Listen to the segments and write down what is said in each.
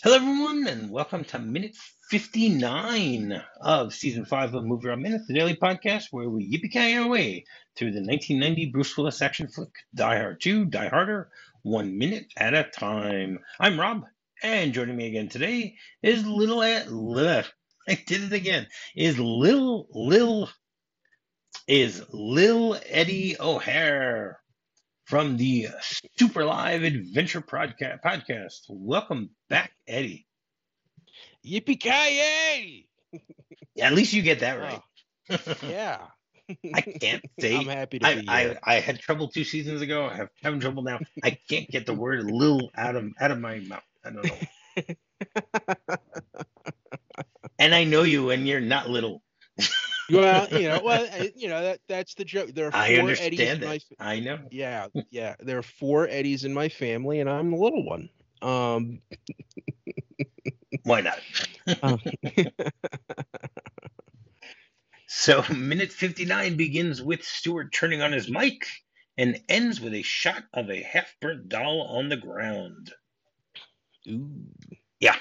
Hello, everyone, and welcome to minute 59 of season 5 of Movie Round Minute, the daily podcast where we yippee our way through the 1990 Bruce Willis action flick Die Hard 2, Die Harder, 1 minute at a time. I'm Rob, and joining me again today is I did it again. Is Lil Eddie O'Hare from the Super Live Adventure podcast. Welcome back, Eddie. Yippee-ki-yay! At least you get that right. Yeah. I can't say. I'm happy to be here. I had trouble 2 seasons ago. I have having trouble now. I can't get the word "lil" out of my mouth. I don't know. And I know you, and you're not little. Well, that's the joke. There are I four Eddies understand in my that. I know. Yeah. There are four Eddies in my family, and I'm the little one. Why not? So minute 59 begins with Stewart turning on his mic and ends with a shot of a half-burnt doll on the ground. Ooh. Yeah.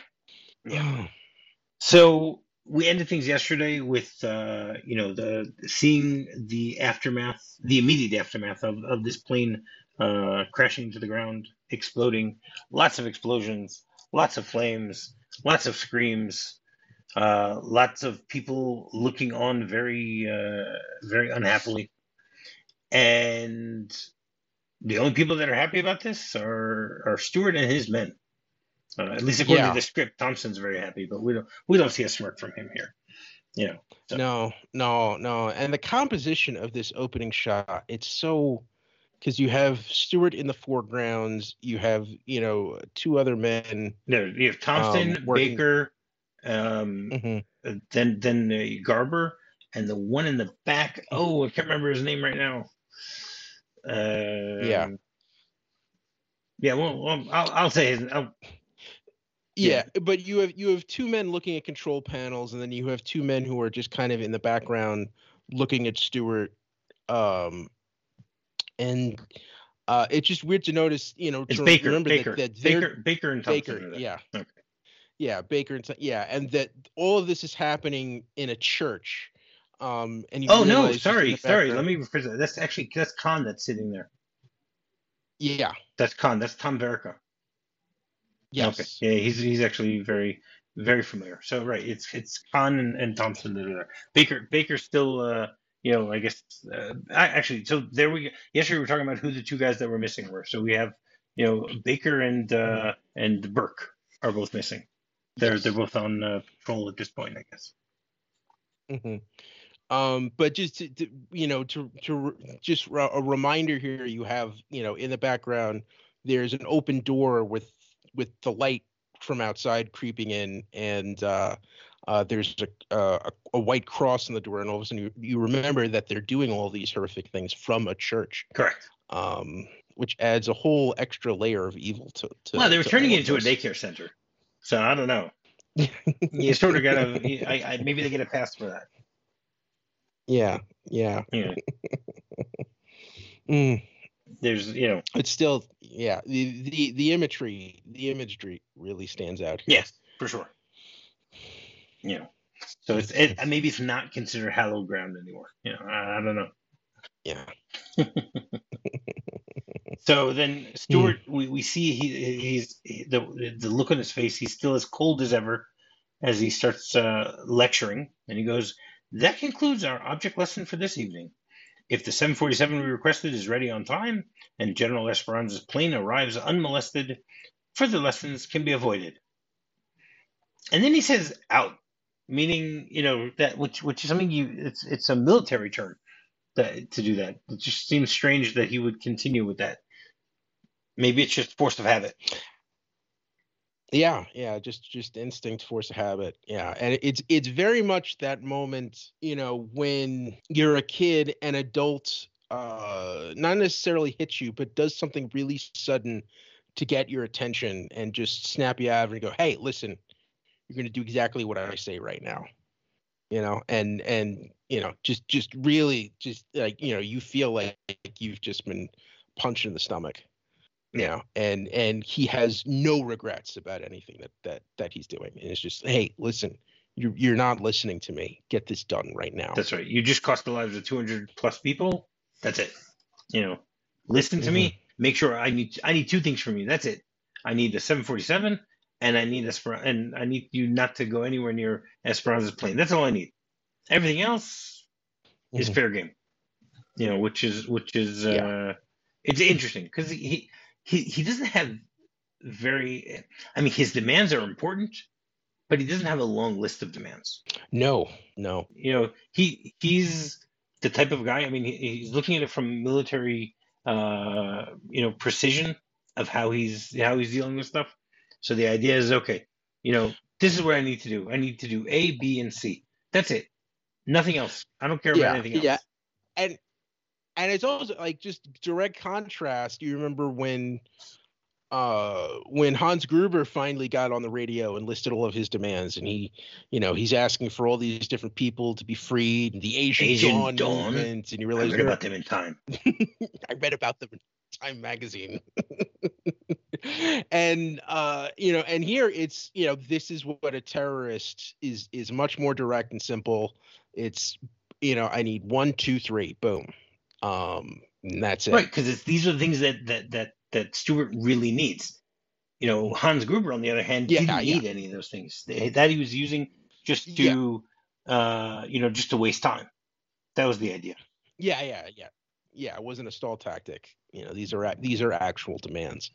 So we ended things yesterday with seeing the aftermath, the immediate aftermath of this plane crashing to the ground, exploding, lots of explosions, lots of flames, lots of screams, lots of people looking on very very unhappily, and the only people that are happy about this are Stewart and his men. At least according to the script, Thompson's very happy, but we don't see a smirk from him here. So. No. And the composition of this opening shot, it's so, because you have Stewart in the foregrounds, you have two other men. No, you have Thompson, Baker, then Garber, and the one in the back. Oh, I can't remember his name right now. Yeah. Well, I'll say his. Yeah, but you have two men looking at control panels, and then you have two men who are just kind of in the background looking at Stewart. And it's just weird to notice, it's to Baker, remember Baker, that Baker and Thompson. Baker, yeah. Okay. Yeah, Baker and that all of this is happening in a church. And you sorry. Let me rephrase that. That's Khan that's sitting there. Yeah. That's Khan. That's Tom Verica. Yes. Okay. Yeah, he's actually very, very familiar. So right, it's Khan and Thompson that are there. Baker's still I guess so there we go. Yesterday we were talking about who the two guys that were missing were. So we have Baker and Burke are both missing. They're both on patrol at this point, I guess. Mm-hmm. But just to just a reminder here, you have in the background there's an open door with the light from outside creeping in, and there's a white cross on the door, and all of a sudden you remember that they're doing all these horrific things from a church. Correct. Which adds a whole extra layer of evil to well, they were turning it into a daycare center, so I don't know. You sort of gotta. Maybe they get a pass for that. Yeah. There's it's still the imagery really stands out here. Yes, for sure. So maybe it's not considered hallowed ground anymore. I don't know. Yeah. So then Stewart, we see he's the look on his face. He's still as cold as ever as he starts lecturing, and he goes, "That concludes our object lesson for this evening. If the 747 we requested is ready on time and General Esperanza's plane arrives unmolested, further lessons can be avoided." And then he says "out," meaning that which is something it's a military term to do that. It just seems strange that he would continue with that. Maybe it's just force of habit. Yeah, just instinct, force of habit. Yeah, and it's very much that moment, when you're a kid and adults not necessarily hits you, but does something really sudden to get your attention and just snap you out of it and go, "Hey, listen, you're going to do exactly what I say right now." And just really just like you feel like you've just been punched in the stomach. and he has no regrets about anything that he's doing. And it's just, hey, listen, you're not listening to me. Get this done right now. That's right. You just cost the lives of 200 plus people. That's it. Listen to me. Make sure I need two things from you. That's it. I need the 747, and I need you not to go anywhere near Esperanza's plane. That's all I need. Everything else is fair game. Which is it's interesting because he doesn't have his demands are important, but he doesn't have a long list of demands. No. He's the type of guy. He's looking at it from military, precision of how he's dealing with stuff. So the idea is, okay, this is what I need to do. I need to do A, B, and C. That's it. Nothing else. I don't care about anything else. Yeah, and it's also like just direct contrast. You remember when Hans Gruber finally got on the radio and listed all of his demands, and he's asking for all these different people to be freed, and the Asian Dawn movement, and you realize I read about them in Time. I read about them in Time magazine. And and here it's this is what a terrorist is much more direct and simple. It's I need 1, 2, 3, boom, and that's it. Right, because these are the things that Stuart really needs. Hans Gruber, on the other hand, didn't need any of those things that he was using just to just to waste time. That was the idea. Yeah. It wasn't a stall tactic. These are actual demands.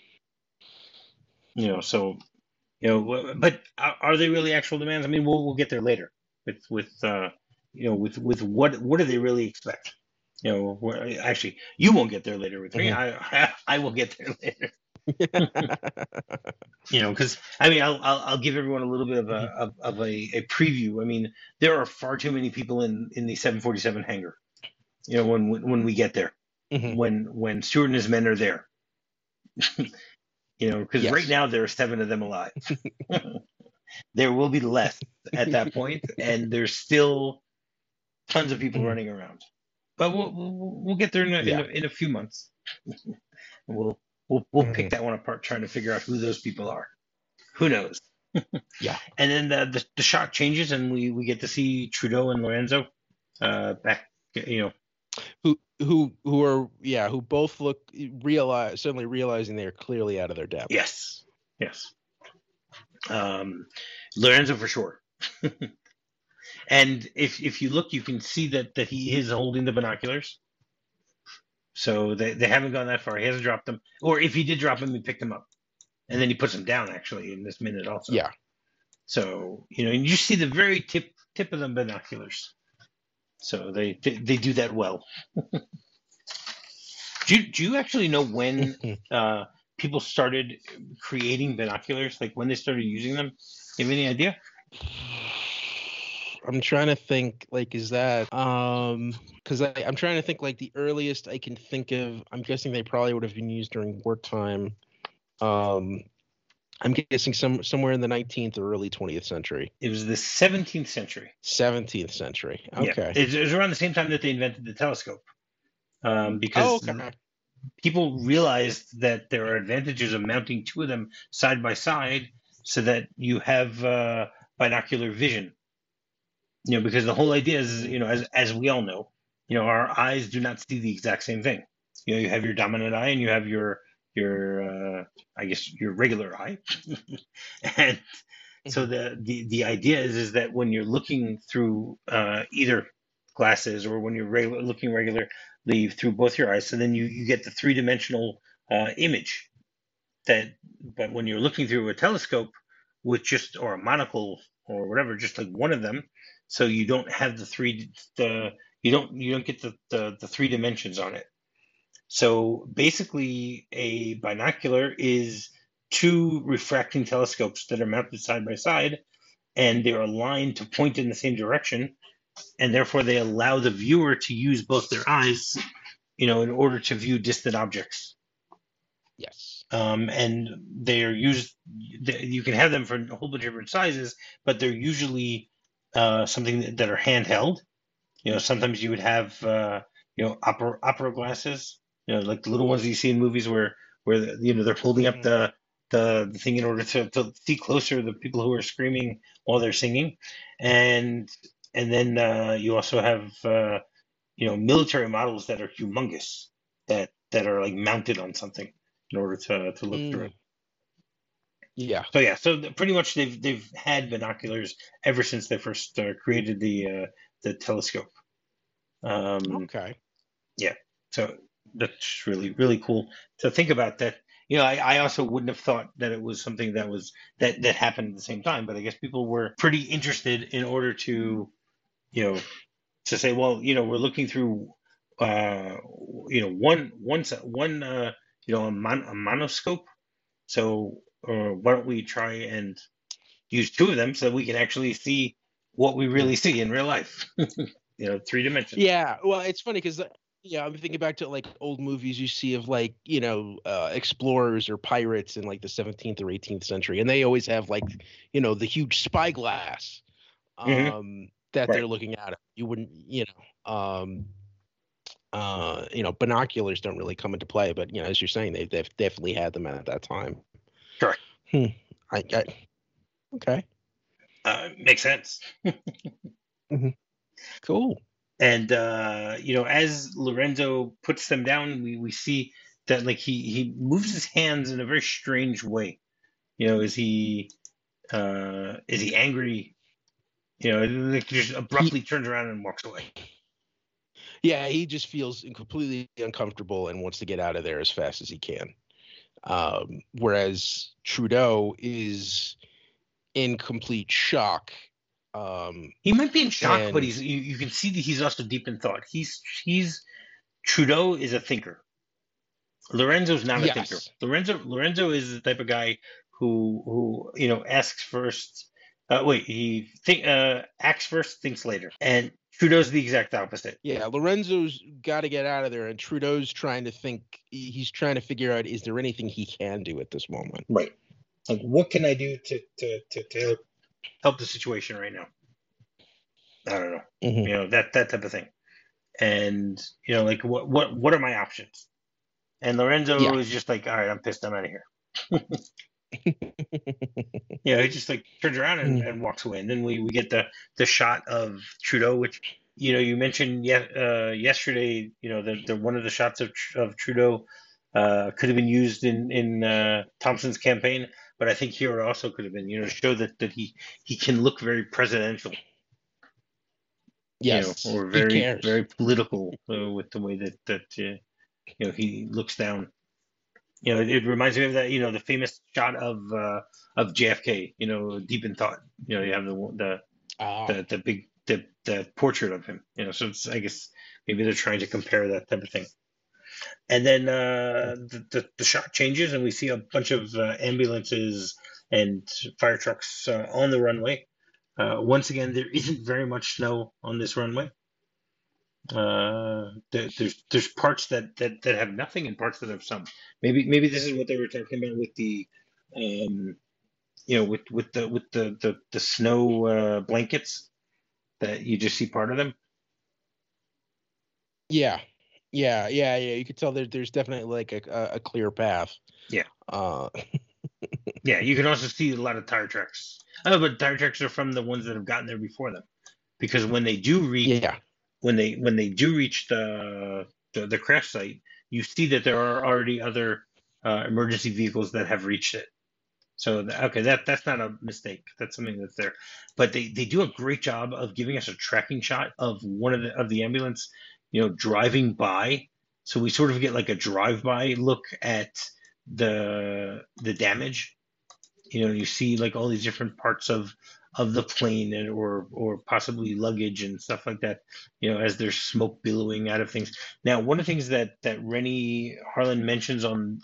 But are they really actual demands? We'll get there later with what do they really expect? Actually, you won't get there later with me. I will get there later. Because I'll give everyone a little bit of a preview. There are far too many people in the 747 hangar. When we get there, when Stuart and his men are there. Because right now there are 7 of them alive. There will be less at that point, and there's still tons of people running around. But we'll get there in a few months. We'll pick that one apart, trying to figure out who those people are. Who knows? Yeah. And then the shot changes, and we get to see Trudeau and Lorenzo back. Who both look suddenly realizing they're clearly out of their depth. Yes. Lorenzo for sure. And if you look, you can see that he is holding the binoculars. So they haven't gone that far. He hasn't dropped them. Or if he did drop them, he picked them up. And then he puts them down, actually, in this minute also. Yeah. So, and you see the very tip of the binoculars. So they do that well. Do you actually know when people started creating binoculars? Like when they started using them? You have any idea? I'm trying to think, like, is that because I'm trying to think, like, the earliest I can think of. I'm guessing they probably would have been used during wartime. I'm guessing somewhere in the 19th or early 20th century. It was the 17th century. 17th century. Okay. Yeah. It was around the same time that they invented the telescope. Because people realized that there are advantages of mounting 2 of them side by side so that you have binocular vision. Because the whole idea is, as we all know, our eyes do not see the exact same thing. You have your dominant eye and you have your regular eye. And so the idea is that when you're looking through either glasses or when you're looking regularly through both your eyes, so then you get the 3-dimensional image. But when you're looking through a telescope or a monocle or whatever, just like one of them, so you don't have you don't get the 3 dimensions on it. So basically, a binocular is 2 refracting telescopes that are mounted side by side, and they're aligned to point in the same direction, and therefore they allow the viewer to use both their eyes, in order to view distant objects. Yes. And they're used. You can have them for a whole bunch of different sizes, but they're usually something that are handheld. Sometimes you would have opera glasses. Like the little ones that you see in movies where where they're holding up Hmm. the thing in order to see closer the people who are screaming while they're singing, and then you also have military models that are humongous that are like mounted on something in order to look through it. Mm. Yeah. So yeah, so pretty much they've had binoculars ever since they first created the telescope. Um, Okay. yeah, so that's really really cool to think about that. I also wouldn't have thought that it was something that happened at the same time, but I guess people were pretty interested in order you know to say, well, we're looking through one a monoscope, so why don't we try and use two of them so that we can actually see what we Mm. really see in real life. 3 dimensions. Yeah. Well, it's funny because yeah, I'm thinking back to like old movies you see of like explorers or pirates in like the 17th or 18th century, and they always have like the huge spyglass Hmm. that Right. they're looking at. You wouldn't binoculars don't really come into play, but as you're saying, they've definitely had them at that time. Correct. Hmm. I okay. Makes sense. Hmm. Cool. And as Lorenzo puts them down, we see that like he moves his hands in a very strange way. Is he angry? Like just He abruptly turns around and walks away. Yeah, he just feels completely uncomfortable and wants to get out of there as fast as he can. Whereas Trudeau is in complete shock. He might be in shock, but And you can see that he's also deep in thought. He's Trudeau is a thinker. Lorenzo's not a thinker. yes, Lorenzo is the type of guy who asks first. Wait, he acts first, thinks later, and Trudeau's the exact opposite. yeah, Lorenzo's got to get out of there, and Trudeau's trying to think. He's trying to figure out, is there anything he can do at this moment? Right. Like, what can I do to help the situation right now? I don't know. Hmm. That type of thing. And like what are my options? And Yeah. Lorenzo is just like, all right, I'm pissed. I'm out of here. He just like turns around and walks away. And then we get the shot of Trudeau, which you mentioned yesterday. The one of the shots of Trudeau could have been used in Thompson's campaign, but I think here also could have been to show that he can look very presidential, Yes, or he very cares. very political with the way that he looks down. It reminds me of that, the famous shot of JFK, deep in thought. You have Ah, the big the portrait of him. So it's, I guess maybe they're trying to compare that type of thing. And then the shot changes, and we see a bunch of ambulances and fire trucks on the runway. Once again, there isn't very much snow on this runway. There's parts that have nothing and parts that have some. Maybe this is what they were talking about with the um with the snow blankets that you just see part of them. yeah, yeah. You could tell there's definitely like a clear path. Yeah, Uh, yeah. You can also see a lot of tire tracks. Oh, but tire tracks are from the ones that have gotten there before them, because when they do reach yeah, the crash site, you see that there are already other emergency vehicles that have reached it. So okay, that's not a mistake. That's something that's there. But they do a great job of giving us a tracking shot of one of the ambulance, driving by. So we sort of get like a drive-by look at the damage. You see like all these different parts of the plane, or possibly luggage and stuff like that. As there's smoke billowing out of things. Now, one of the things that Rennie Harlin mentions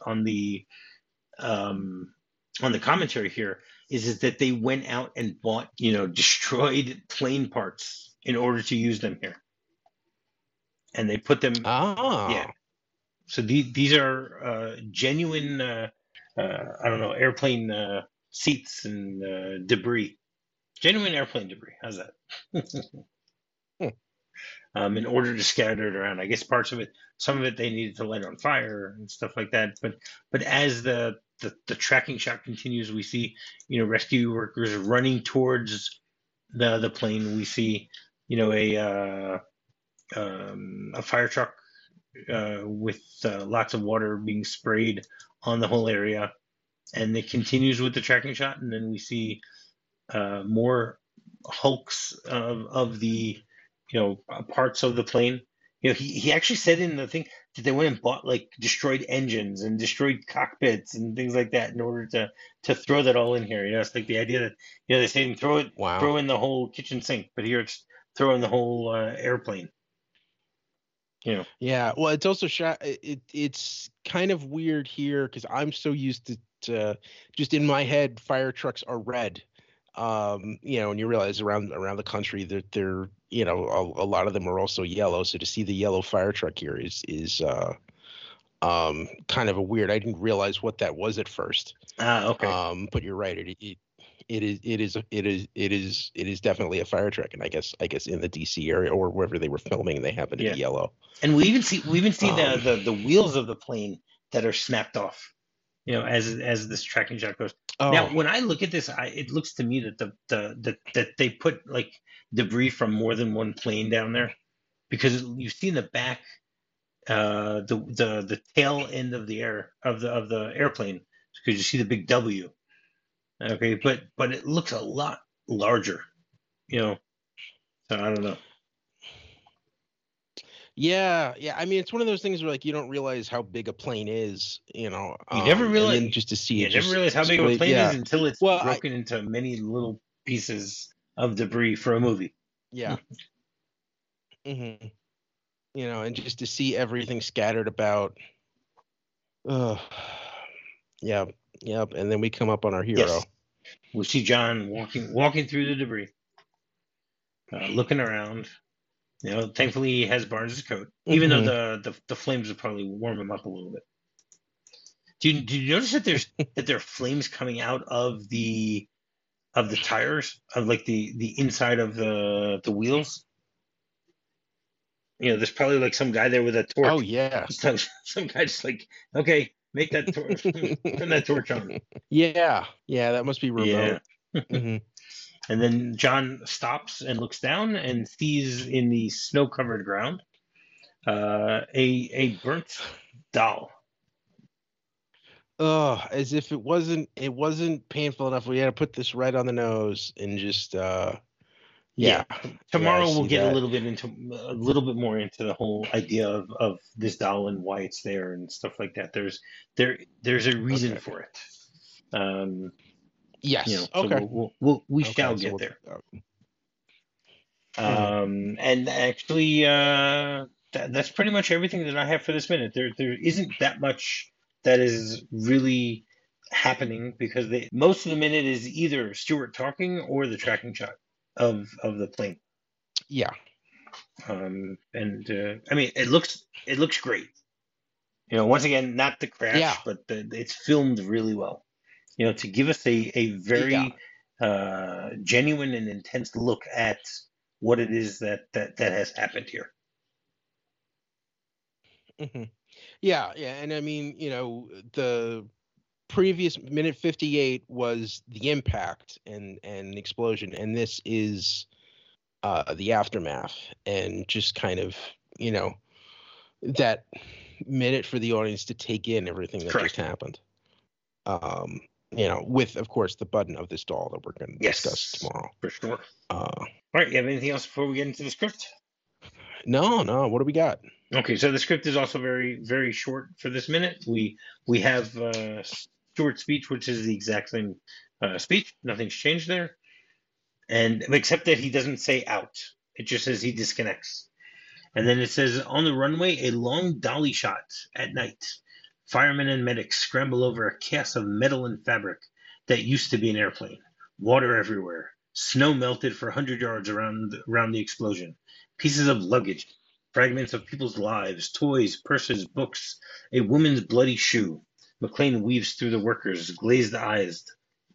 um, on the commentary here is that they went out and bought destroyed plane parts in order to use them here, and they put them. Yeah, ah, so these are genuine I don't know, airplane seats and debris, genuine airplane debris. How's that? hmm. in order to scatter it around. I guess parts of it, some of it they needed to light on fire and stuff like that. But as the tracking shot continues, we see, rescue workers running towards the plane. We see, a fire truck with lots of water being sprayed on the whole area, and it continues with the tracking shot, and then we see more hulks of the parts of the plane. He actually said in the thing that they went and bought like destroyed engines and destroyed cockpits and things like that in order to throw that all in here. It's like the idea that they say throw Wow. in the whole kitchen sink, but here it's throw in the whole airplane. Yeah, well, it's also it's kind of weird here because I'm so used to just in my head, fire trucks are red. And you realize around the country that they're a lot of them are also yellow. So to see the yellow fire truck here is kind of a weird. I didn't realize what that was at first. Okay. But you're right. It is definitely a fire truck, and I guess in the DC area or wherever they were filming, they happen to be yellow. And we even see the wheels of the plane that are snapped off, as this tracking shot goes. Now, when I look at this, it looks to me that that they put like debris from more than one plane down there, because you see in the back, the tail end of the airplane, because you see the big W. Okay, but it looks a lot larger, so I don't know. Yeah. I mean, it's one of those things where like you don't realize how big a plane is, You never realize, and then just to see it. You never realize how big a plane is until it's broken into many little pieces of debris for a movie. Yeah. Mm-hmm. And just to see everything scattered about. Yep. And then we come up on our hero. Yes. We see John walking through the debris, looking around. Thankfully he has Barnes' coat, even though the flames would probably warm him up a little bit. Did you notice that there are flames coming out of the tires, of like the inside of the wheels? There's probably like some guy there with a torch. Oh yeah. Some guy just like, okay, make that torch, turn that torch on. Yeah, that must be remote. Yeah. Mm-hmm. And then John stops and looks down and sees in the snow-covered ground a burnt doll. Oh, as if it wasn't painful enough. We had to put this right on the nose and just yeah. Tomorrow we'll get a little bit more into the whole idea of this doll and why it's there and stuff like that. There's a reason for it. Yes. Okay. So we shall get there. And actually, that's pretty much everything that I have for this minute. There isn't that much that is really happening, because most of the minute is either Stewart talking or the tracking shot of the plane. Yeah. And I mean, it looks great. Once again, not the crash, but it's filmed really well. To give us a very genuine and intense look at what it is that has happened here. Mm-hmm. Yeah, and I mean, the previous minute 58 was the impact and the explosion, and this is the aftermath, and just kind of that minute for the audience to take in everything that just happened. With, of course, the button of this doll that we're going to discuss tomorrow. For sure. All right, you have anything else before we get into the script? No. What do we got? Okay, so the script is also very, very short for this minute. We have Stewart's speech, which is the exact same speech. Nothing's changed there, and except that he doesn't say out. It just says he disconnects. And then it says, on the runway, a long dolly shot at night. Firemen and medics scramble over a chaos of metal and fabric that used to be an airplane. Water everywhere. Snow melted for 100 yards around the explosion. Pieces of luggage. Fragments of people's lives. Toys, purses, books. A woman's bloody shoe. McClane weaves through the workers, glazed eyes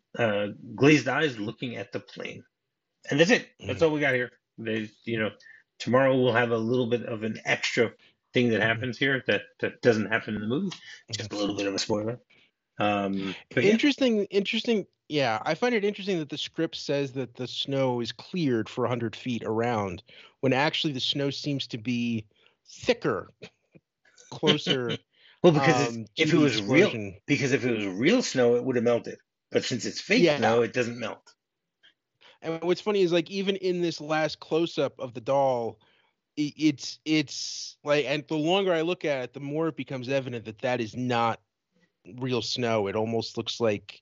looking at the plane. And that's it. That's all we got here. Tomorrow we'll have a little bit of an extra thing that happens here that doesn't happen in the movie. Just a little bit of a spoiler. But yeah. Interesting. Yeah, I find it interesting that the script says that the snow is cleared for 100 feet around, when actually the snow seems to be thicker, closer. Well, because to if it the was explosion. because if it was real snow, it would have melted. But since it's fake Yeah. snow, it doesn't melt. And what's funny is, like, even in this last close up of the doll, it's like, and the longer I look at it, the more it becomes evident that that is not real snow. It almost looks like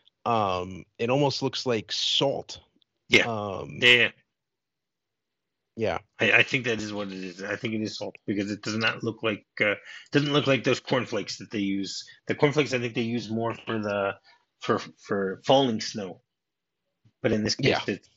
salt. Yeah. Yeah. I think that is what it is. I think it is salt, because it does not look like doesn't look like those cornflakes that they use. The cornflakes, I think they use more for falling snow. But in this case, it's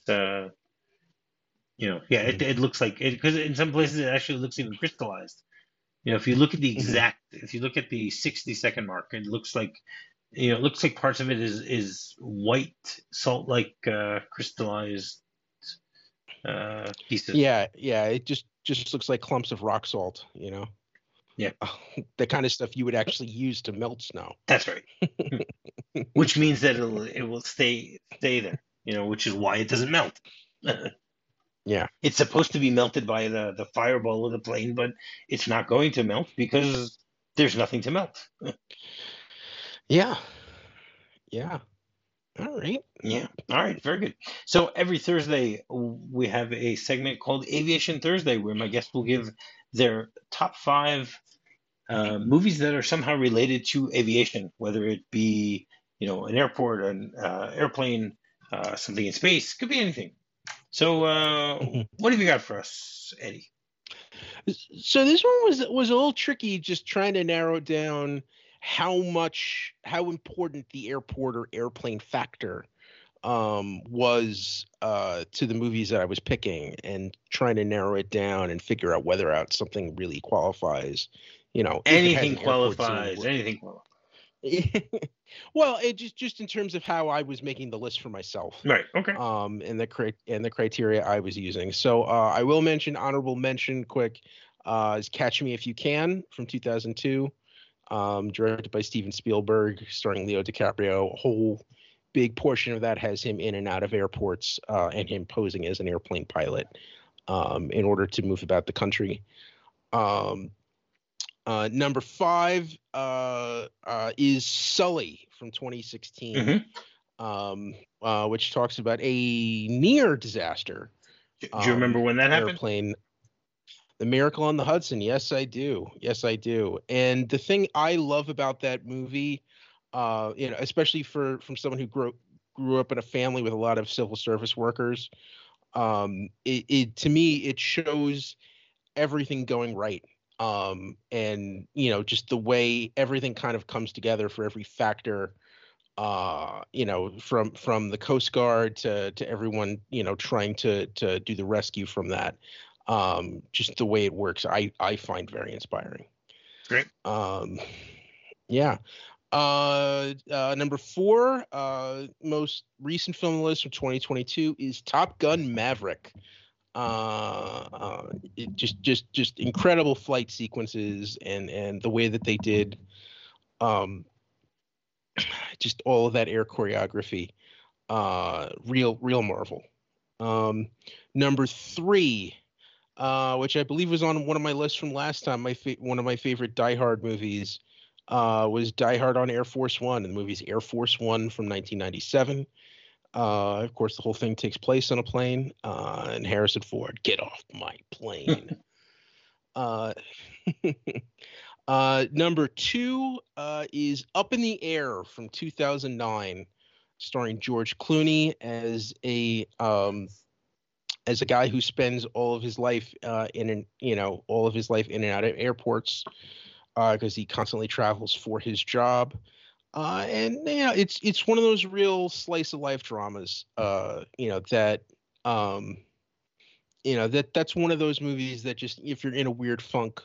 it looks like it, because in some places it actually looks even crystallized. If you look at the if you look at the 60-second mark, it looks like parts of it is white salt, like crystallized pieces. Yeah, it just looks like clumps of rock salt, Yeah. The kind of stuff you would actually use to melt snow. That's right. Which means that it will stay there, which is why it doesn't melt. Yeah. It's supposed to be melted by the fireball of the plane, but it's not going to melt because there's nothing to melt. Yeah. All right. Yeah. All right. Very good. So every Thursday we have a segment called Aviation Thursday, where my guests will give their top 5 movies that are somehow related to aviation, whether it be an airport, an airplane, something in space, could be anything. So what have you got for us, Eddie? So this one was a little tricky, just trying to narrow down how important the airport or airplane factor was to the movies that I was picking, and trying to narrow it down and figure out whether out something really qualifies. Anything qualifies. Well, it just in terms of how I was making the list for myself. Right. Okay. And the criteria I was using. So I will mention, honorable mention quick, is Catch Me If You Can from 2002, directed by Steven Spielberg, starring Leo DiCaprio. A whole big portion of that has him in and out of airports, and him posing as an airplane pilot in order to move about the country. Number 5 is Sully from 2016, which talks about a near disaster. Do you remember when that happened? Airplane. The Miracle on the Hudson. Yes, I do. And the thing I love about that movie, especially from someone who grew up in a family with a lot of civil service workers, it to me, it shows everything going right. And just the way everything kind of comes together for every factor, from the Coast Guard to everyone, trying to do the rescue from that. Just the way it works, I find very inspiring. Great. Yeah. Number 4, most recent film on the list from 2022 is Top Gun Maverick. It just incredible flight sequences, and the way that they did just all of that air choreography, real marvel. Number 3, which I believe was on one of my lists from last time, one of my favorite Die Hard movies, was Die Hard on Air Force One. And the movie's Air Force One from 1997. Of course, the whole thing takes place on a plane, and Harrison Ford, get off my plane. Number 2 is Up in the Air from 2009, starring George Clooney as a guy who spends all of his life in and out of airports, because he constantly travels for his job. And it's one of those real slice of life dramas, that's one of those movies that, just if you're in a weird funk,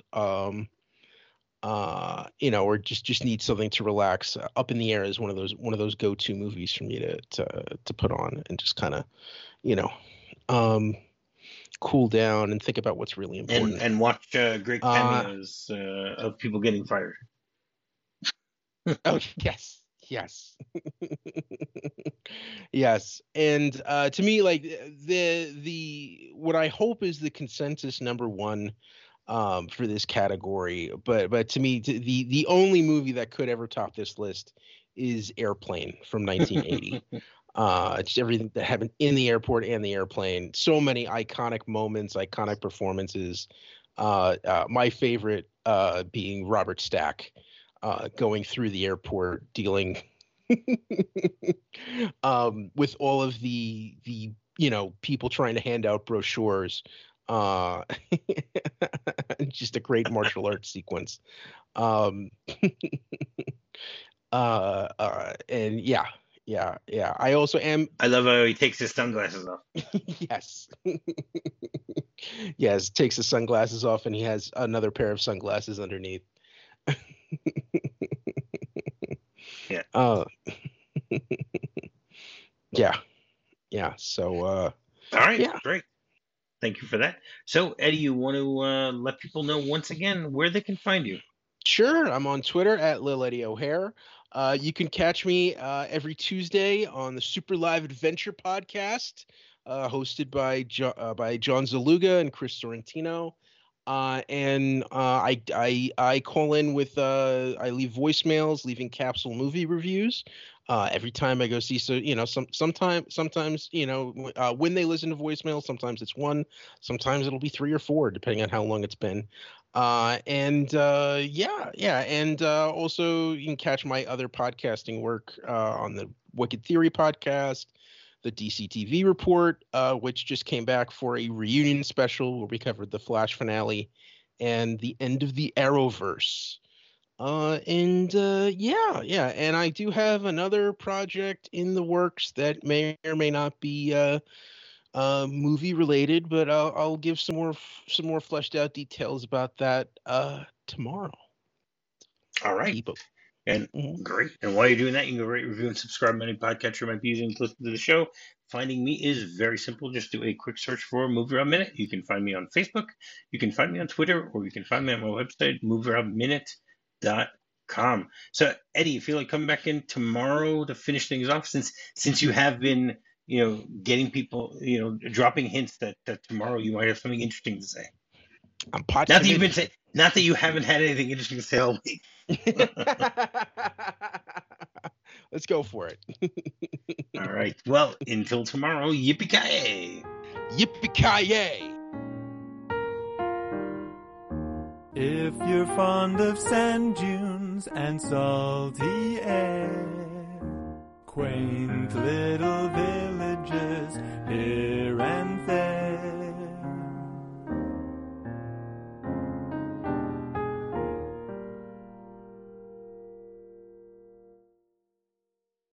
or just need something to relax, Up in the Air is one of those go-to movies for me to put on and just kind of, cool down and think about what's really important. And watch great cameos of people getting fired. Oh, yes. Yes. And to me, like the what I hope is the consensus number one for this category, but to me, the only movie that could ever top this list is Airplane from 1980. Just everything that happened in the airport and the airplane. So many iconic moments, iconic performances. My favorite being Robert Stack going through the airport, dealing with all of the people trying to hand out brochures. Just a great martial arts sequence. And yeah. I also am. I love how he takes his sunglasses off. Yes. Yes, takes his sunglasses off and he has another pair of sunglasses underneath. Yeah. Yeah. So. All right. Yeah. Great. Thank you for that. So, Eddie, you want to let people know once again where they can find you? Sure. I'm on Twitter at Lil Eddie O'Hare. You can catch me every Tuesday on the Super Live Adventure podcast, hosted by John Zaluga and Chris Sorrentino. And I call in with I leave voicemails, leaving capsule movie reviews every time I go see. So sometimes when they listen to voicemails, sometimes it's one, sometimes it'll be 3 or 4, depending on how long it's been. And also you can catch my other podcasting work on the Wicked Theory podcast, the DCTV Report, which just came back for a reunion special where we covered the Flash finale and the end of the Arrowverse. And I do have another project in the works that may or may not be movie related, but I'll give some more fleshed out details about that tomorrow. All right. And great. And while you're doing that, you can go rate, review, and subscribe on any podcatcher you might be using to listen to the show. Finding me is very simple. Just do a quick search for Movie Rob Minute. You can find me on Facebook, you can find me on Twitter, or you can find me on my website, movierobminute.com. So, Eddie, you feel like coming back in tomorrow to finish things off, since you have been getting people, dropping hints that tomorrow you might have something interesting to say. I'm not that you've been saying, not that you haven't had anything interesting to say all week. Let's go for it. All right. Well, until tomorrow, yippee-ki-yay! Yippee-ki-yay! If you're fond of sand dunes and salty air, quaint little villages